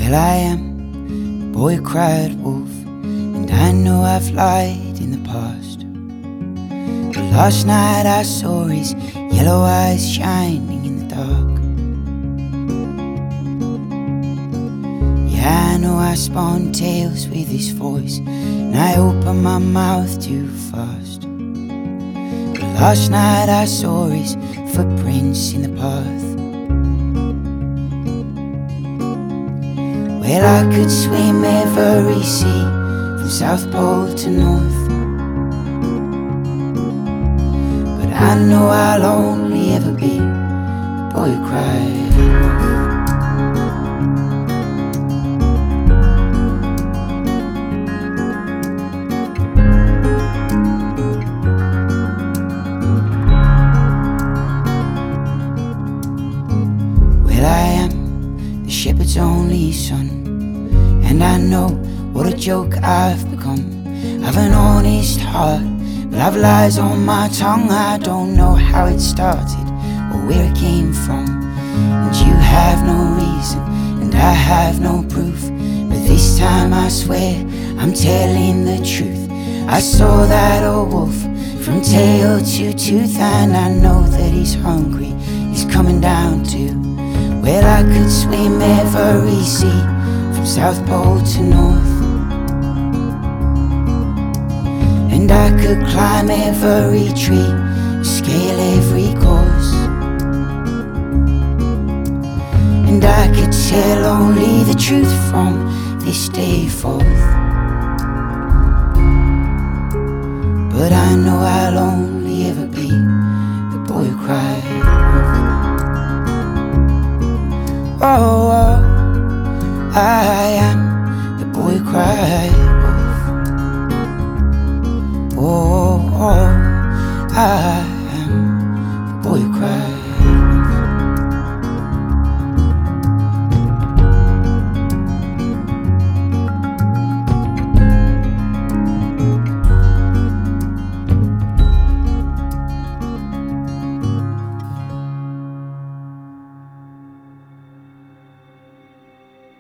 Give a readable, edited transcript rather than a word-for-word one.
Well, I am the boy who cried wolf, and I know I've lied in the past. But last night I saw his yellow eyes shining in the dark. Yeah, I know I spun tales with his voice, and I opened my mouth too fast. But last night I saw his footprints in the path. Well, I could swim every sea from South Pole to North, but I know I'll only ever be the boy who cried wolf. Well, I am the shepherd's only son, and I know what a joke I've become. I've an honest heart, but I've lies on my tongue. I don't know how it started or where it came from, and you have no reason and I have no proof. But this time I swear I'm telling the truth. I saw that old wolf from tail to tooth, and I know that he's hungry, he's coming down too. Well, I could swim every sea from South Pole to North, and I could climb every tree, scale every course, and I could tell only the truth from this day forth. But I know I'll only ever be the boy who cried wolf. Oh, oh, I am the boy who cried wolf. Oh, oh, I